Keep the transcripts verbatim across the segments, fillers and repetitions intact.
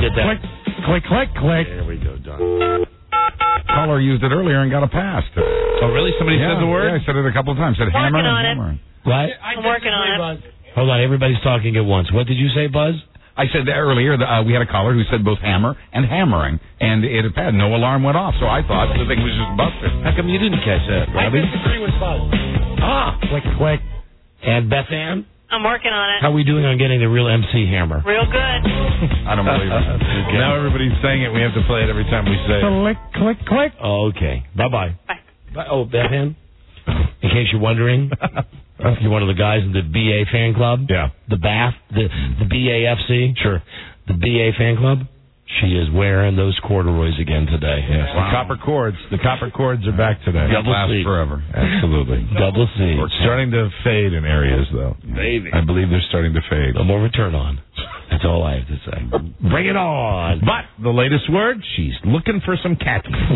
did that. Click, click, click, click. There we go, done. Caller used it earlier and got a pass. Oh, really? Somebody yeah, said the word? Yeah, I said it a couple of times. Said Working hammer and on it. hammer. What? I'm working on it. Hold on, everybody's talking at once. What did you say, Buzz? I said that earlier that uh, we had a caller who said both hammer and hammering, and it had no alarm went off, so I thought the thing was just busted. How come you didn't catch that, Robbie? I disagree with Buzz. Ah, Click, click. and Beth Ann? I'm working on it. How are we doing on getting the real M C hammer? Real good. I don't believe it. Okay. Now everybody's saying it. We have to play it every time we say it. Click, click, click. Oh, okay. Bye-bye. Bye. Bye. Oh, Beth Ann? In case you're wondering, you're one of the guys in the B A fan club? Yeah. The B A F, the, the B A F C? Sure. The B A fan club? She is wearing those corduroys again today. Yes. Wow. The copper cords. The copper cords are back today. Double Lasts C. forever. Absolutely. Double C. It's starting to fade in areas, though. Baby. I believe they're starting to fade. No more return on. That's all I have to say. Bring it on. But the latest word, she's looking for some khaki. This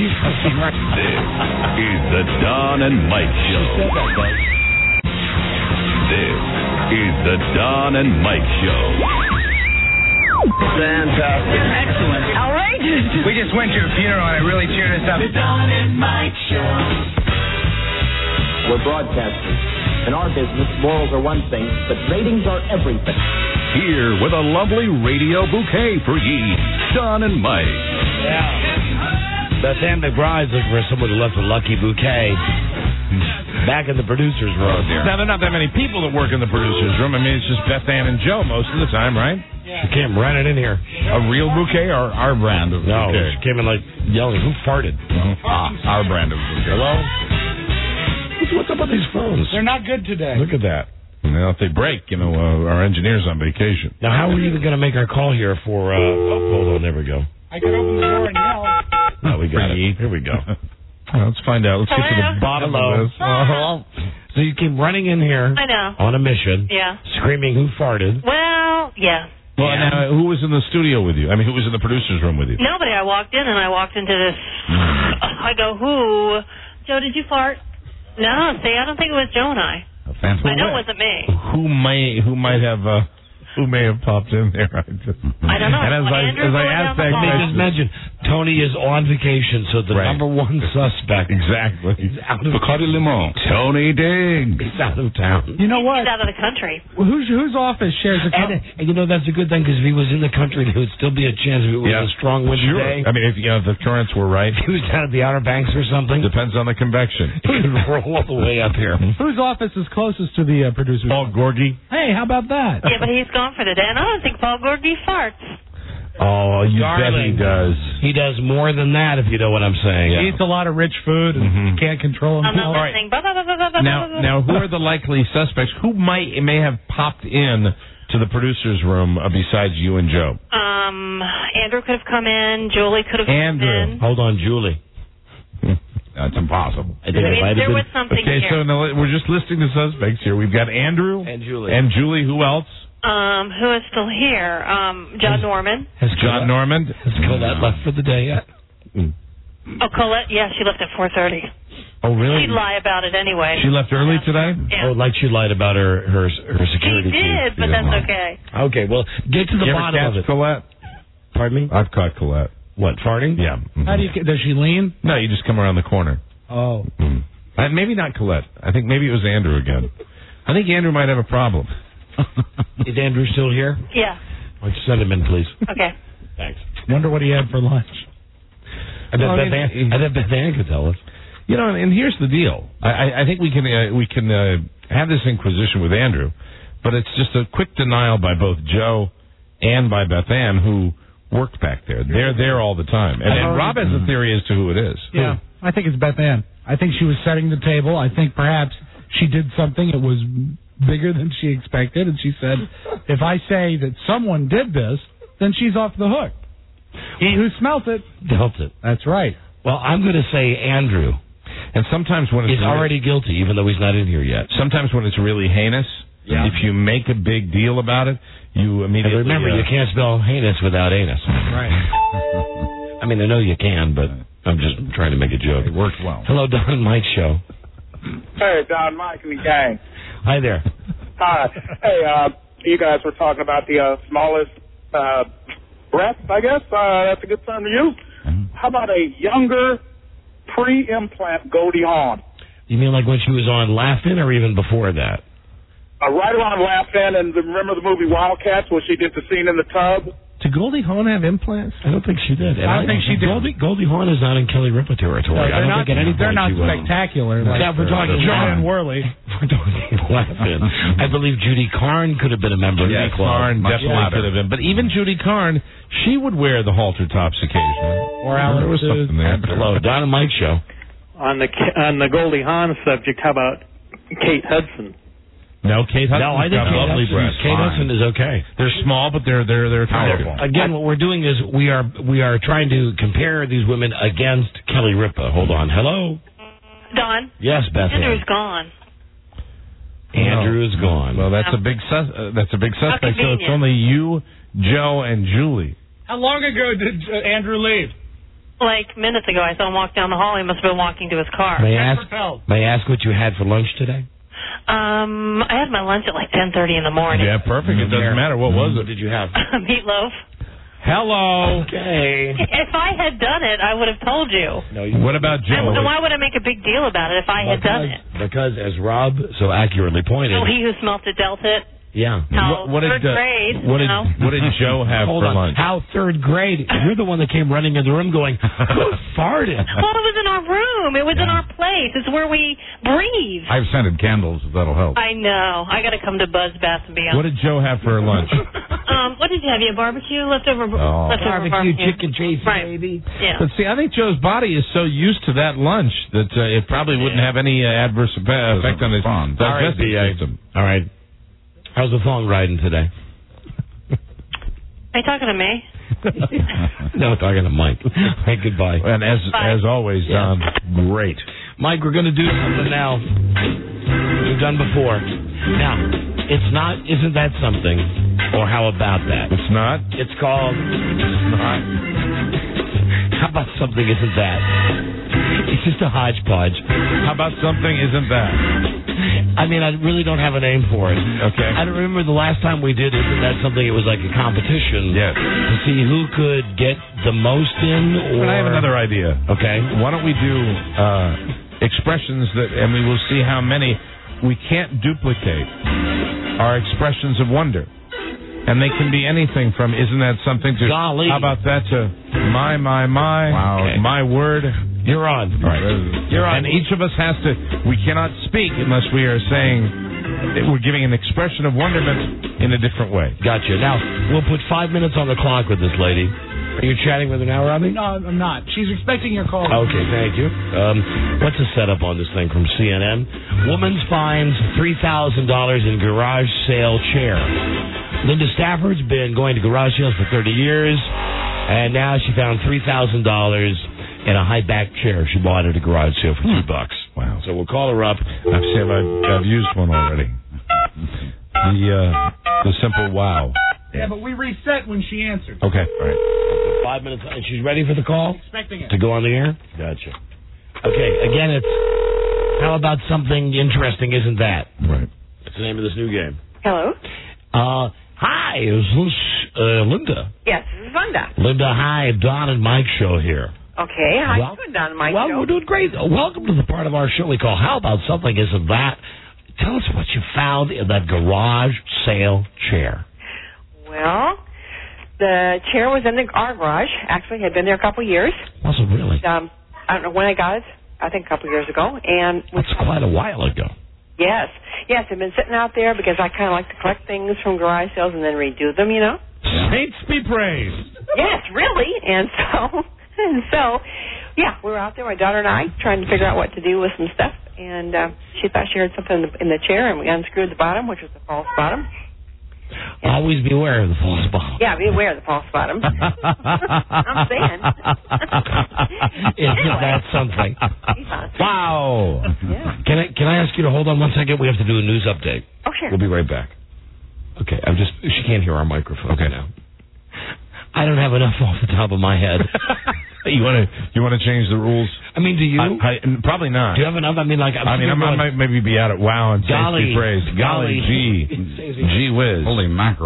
is the Don and Mike Show. This is the Don and Mike Show. Fantastic. Excellent. Outrageous. We just went to a funeral and it really cheered us up. The Don and Mike Show. We're broadcasters. In our business, morals are one thing, but ratings are everything. Here with a lovely radio bouquet for ye, Don and Mike. Yeah. Beth Ann McBride's looking for someone who left a lucky bouquet. Back in the producer's room. Now, there are not that many people that work in the producer's room. I mean, it's just Beth Ann and Joe most of the time, right? She came running in here. A real bouquet or our brand of No, bouquet? she came in like yelling, who farted? Ah, our brand of bouquet. Hello? What's, what's up with these phones? They're not good today. Look at that. Now, if they break, you know, uh, our engineer's on vacation. Now, how are we even going to make our call here for, uh, oh, hold on, there we go. I can open the door and yell. Oh, we got it. Here we go. Well, let's find out. Let's get to the Hello? bottom Hello. of this. Hello. So you came running in here I know. on a mission, Yeah. screaming, who farted? Well, yeah. Well, Yeah. now, who was in the studio with you? I mean, who was in the producer's room with you? Nobody. I walked in and I walked into this. I go, who? Joe, did you fart? No. See, I don't think it was Joe and I. I know it wasn't me. Who may who might have uh, who may have popped in there? I, just, I don't know. And as Well, I Andrew as I blew it asked down that the hall. Let me question, just mention, Tony is on vacation, so the Right. number one suspect exactly. is out of Bacardi Limon. Tony Diggs. He's out of town. You know what? He's out of the country. Well, whose whose office shares a And, cup? and you know, that's a good thing, because if he was in the country, there would still be a chance if it was Yeah. a strong windy Sure. day. I mean, if you know if the currents were right, If he was down at the Outer Banks or something, depends on the convection. he could roll all the way up here. Whose office is closest to the uh, producer's? Paul Gorgie. Hey, how about that? Yeah, but he's gone for the day, and I don't think Paul Gorgie farts. Oh, you bet Darling. he does. He does more than that, if you know what I'm saying. He eats a lot of rich food and Mhm. can't control I'm not himself. listening. Blah, blah, blah, blah, blah, blah, Now, blah, now, who are the likely suspects? Who might may have popped in to the producer's room uh, besides you and Joe? Um, Andrew could have come in. Julie could have Andrew. come in. Hold on, Julie. That's impossible. I think I it mean, might there have was been. something Okay, here. so now we're just listing the suspects here. We've got Andrew And Julie. and Julie. Who else? Um, who is still here? Um, John Norman. Has John Norman. Has Colette left for the day yet? Oh, Colette. Yeah, she left at four thirty. Oh, really? She'd lie about it anyway. She left early today? Yeah. Oh, like she lied about her her, her She security did, chief. but Yeah. that's okay. Okay, well, get to the You ever bottom of catch it. Colette? Pardon me? I've caught Colette. What, farting? Yeah. Mhm. How do you? Does she lean? No, you just come around the corner. Oh. Mm. Uh, maybe not Colette. I think maybe it was Andrew again. I think Andrew might have a problem. Is Andrew still here? Yeah. Why don't you send him in, please? Okay. Thanks. Wonder what he had for lunch. I bet Well, I Beth mean, Ann- I bet Beth Ann could tell us. You know, and, and here's the deal. I, I, I think we can uh, we can uh, have this inquisition with Andrew, but it's just a quick denial by both Joe and by Beth Ann, who worked back there. They're there all the time. And, and Rob has a theory as to who it is. Yeah, I think it's Beth Ann. I think she was setting the table. I think perhaps she did something that was bigger than she expected, and she said, if I say that someone did this, then she's off the hook. He who smelt it. Dealt it. That's right. Well, I'm going to say Andrew. And sometimes when it's He's already guilty, even though he's not in here yet. sometimes when it's really heinous, Yeah. if you make a big deal about it, you And immediately remember, uh, you can't spell heinous without anus. Right. I mean, I know you can, but I'm just trying to make a joke. It worked well. Hello, Don and Mike Show. Hey, Don, Mike, and the gang. Hi there. Hi. Hey, uh, you guys were talking about the uh, smallest uh, breath, I guess. Uh, that's a good term to use. How about a younger, pre-implant Goldie Hawn? You mean like when she was on Laugh-In or even before that? Uh, right around Laugh-In, and the, remember the movie Wildcats where she did the scene in the tub? Did Goldie Hawn have implants? I don't think she did. And I don't think she did. Goldie, Goldie Hawn is not in Kelly Ripa territory. No, I don't not, think at any point they're not she will. spectacular. Like Yeah, we're talking Joanne Worley. We're talking Laugh-In. I believe Judy Carn could have been a member of Yeah, the club. Carn definitely Yeah. could have been. But even Judy Carn, she would wear the halter tops occasionally. Or Alan There was Seuss. something there. Hello, Don and Mike show. On the on the Goldie Hawn subject, how about Kate Hudson? No, Kate Hudson. No, I think got Kate lovely Hudson, breasts. Kate Hudson is okay. They're small, but they're they're they're powerful. Again, what we're doing is we are we are trying to compare these women against Kelly Ripa. Hold on. Hello. Don. Yes, Beth. Andrew's gone. Andrew is gone. Well, that's a big sus- uh, that's a big How suspect. So it's convenient. only you, Joe, and Julie. How long ago did uh, Andrew leave? Like minutes ago, I saw him walk down the hall. He must have been walking to his car. May I ask? May I ask what you had for lunch today? Um, I had my lunch at like ten thirty in the morning. Yeah, perfect. It doesn't matter. What was What it? did you have? Meatloaf. Hello. Okay. If I had done it, I would have told you. No, you What about I, Joe? then why would I make a big deal about it if I had done it? Because, as Rob so accurately pointed, So he who smelt it deelt it. yeah. How What- what third did, uh, grade, What you did know? What did Joe have Hold for on. lunch? How third grade? You're the one that came running in the room going, who farted? Well, it was in our room. It was in our place. It's where we breathe. I've scented candles, if that'll help. I know. I got to come to Buzz Bath and Beyond. What did Joe have for lunch? Um, what did you have? You had barbecue, leftover, Oh. leftover Barbecue, barbecue, chicken, Jason, right. baby. Yeah. But see, I think Joe's body is so used to that lunch that uh, it probably wouldn't have any uh, adverse effect, effect on his respond. digestive All right, system. All right. How's the thong riding today? Are you talking to me? No, talking to Mike. Hey, goodbye. And as Bye. as always, Don, great. Mike, we're going to do something now we've done before. Now, it's not, isn't that something? Or how about that? It's not. It's called, It's not. how about something isn't that? It's just a hodgepodge. How about something isn't that? I mean, I really don't have a name for it. Okay. I don't remember the last time we did Isn't That Something? It was like a competition. Yes. To see who could get the most in, or... But I have another idea. Okay. Why don't we do uh, expressions that, and we will see how many we can't duplicate are expressions of wonder. And they can be anything from isn't that something to Golly. how about that to my, my, my, Wow. Okay. my word. You're on. All right. You're on. And each of us has to, we cannot speak unless we are saying, that we're giving an expression of wonderment in a different way. Gotcha. Now, we'll put five minutes on the clock with this lady. Are you chatting with her now, Robbie? No, I'm not. She's expecting your call. Okay, thank you. Um, what's the setup on this thing from C N N? Woman finds three thousand dollars in garage sale chair. Linda Stafford's been going to garage sales for thirty years, and now she found three thousand dollars in a high-back chair she bought at a garage sale for two bucks. Wow. So we'll call her up. I've seen, I've, I've used one already. The, uh, the simple wow. Yeah, but we reset when she answered. Okay. All right. Five minutes, and she's ready for the call? Expecting it. To go on the air? Gotcha. Okay, again, it's how about something interesting isn't that? Right. That's the name of this new game. Hello? Uh, hi, is this uh, Linda? Yes, this is Linda. Linda, hi, Don and Mike show here. Okay, how Well- you doing down in my well, show? we're doing great. Welcome to the part of our show we call How About Something Isn't That? Tell us what you found in that garage sale chair. Well, the chair was in the, our garage. Actually, had been there a couple of years. Was it really? Um, I don't know when I got it. I think a couple of years ago. And we That's quite a while ago. Yes, yes, I've been sitting out there because I kind of like to collect things from garage sales and then redo them, you know. Saints be praised. Yes, really. And so, and so, yeah, we were out there, my daughter and I, trying to figure out what to do with some stuff. And uh, she thought she heard something in the, in the chair, and we unscrewed the bottom, which was the false bottom. And Always beware of the false bottom. yeah, be aware of the false bottom. I'm saying. Isn't Anyway. that something? Wow. Yeah. Can I can I ask you to hold on one second? We have to do a news update. Oh, sure. We'll be right back. Okay, I'm just she can't hear our microphone okay. now. I don't have enough off the top of my head. You want to you want to change the rules? I mean, do you? I, I, probably not. Do you have enough? I mean, like I'm I mean, I going, might maybe be out at wow and Golly. saints be praised. Golly, Golly. gee, gee whiz. Holy mackerel.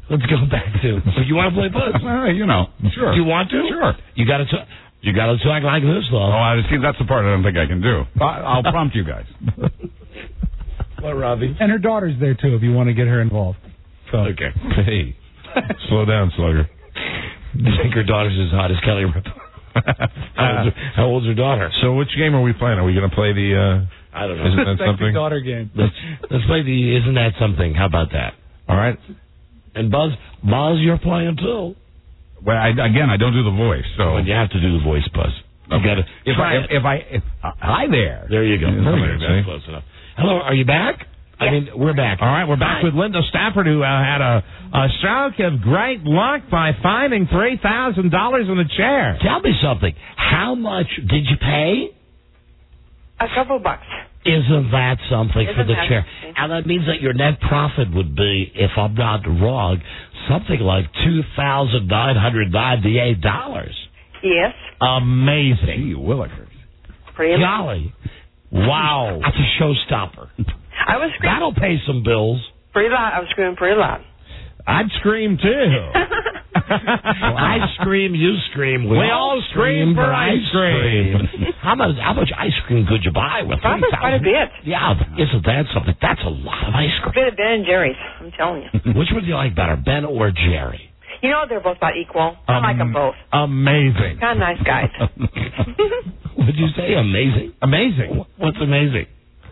Let's go back to. You want to play puss? Uh, you know, sure. Do you want to? Sure. You got to. T- you got to talk like this, though. Oh, I see. That's the part I don't think I can do. I, I'll prompt you guys. What, Robbie? And her daughter's there too, if you want to get her involved. So. Okay. Hey, slow down, Slugger. Do you think her daughter's as hot as Kelly Ripa? how, old's her, how old's her daughter? So, which game are we playing? Are we going to play the? Uh, I don't know. Isn't that Sexy something? daughter game. Let's, let's play the. Isn't that something? How about that? All right. And Buzz, Buzz, you're playing too. Well, I, again, I don't do the voice, so Well, you have to do the voice, Buzz. You Okay. got to. if I if, if I if, uh, hi there. There you go. Yeah, There there you you go. go. Close enough. Hello, are you back? I mean, we're back. All right, we're back Hi. with Linda Stafford, who uh, had a, a stroke of great luck by finding three thousand dollars in the chair. Tell me something. How much did you pay? A couple bucks. Isn't that something for Isn't the that chair? something? And that means that your net profit would be, if I'm not wrong, something like two thousand nine hundred ninety-eight dollars. Yes. Amazing. Gee willikers. Pretty amazing. Golly. Wow. That's a showstopper. I was screaming That'll pay some bills. pretty loud. I was screaming pretty loud. I'd scream, too. Well, I scream, you scream. We, We all scream for ice cream. how much how much ice cream could you buy with three Probably thousand? quite a bit. Yeah, isn't that something? That's a lot of ice A cream. bit of Ben and Jerry's, I'm telling you. Which one do you like better, Ben or Jerry? You know, they're both about equal. I like them both. Amazing. Kind of nice guys. Would you say amazing? Amazing. What's amazing?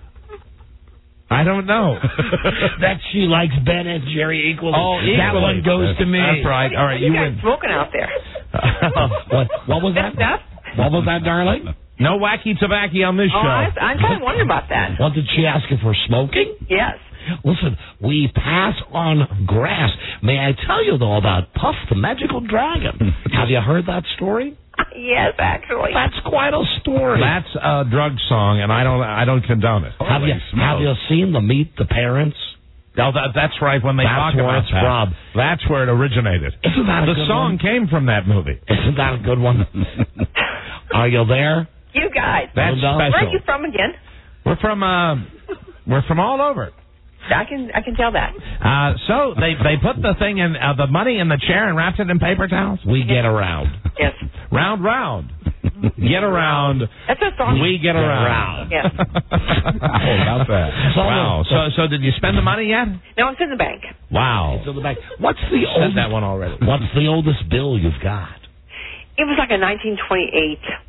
I don't know. That she likes Ben and Jerry equally. Oh, that equally. one goes to me. That's right. All right, What are you you guys win. smoking out there? what, what was that? Stuff? What was that, darling? No wacky tobacco on this Oh, show. I, I'm kind of wondering about that. What did she ask you for smoking? Yes. Listen, we pass on grass. May I tell you, though, about Puff the Magical Dragon? Have you heard that story? Yes, actually. That's quite a story. That's a drug song, and I don't I don't condone it. have you Holy have you seen the Meet the Parents? Oh, that, that's right. When they That's talk where about it's that, from. that's where it originated. Isn't that a The good song one? came from that movie. Isn't that a good one? Are you there? You guys. That's Well, no. Where special. are you from again? We're from uh, we're from all over. I can I can tell that. Uh, so they they put the thing in uh, the money in the chair and wrapped it in paper towels. We get around. Yes. Round round, get around. That's a song. We get around. Yes. Oh, about that. Wow. So so did you spend the money yet? No, it's in the bank. Wow. It's in the back. What's the Said oldest? that one already. What's the oldest bill you've got? It was like a nineteen twenty-eight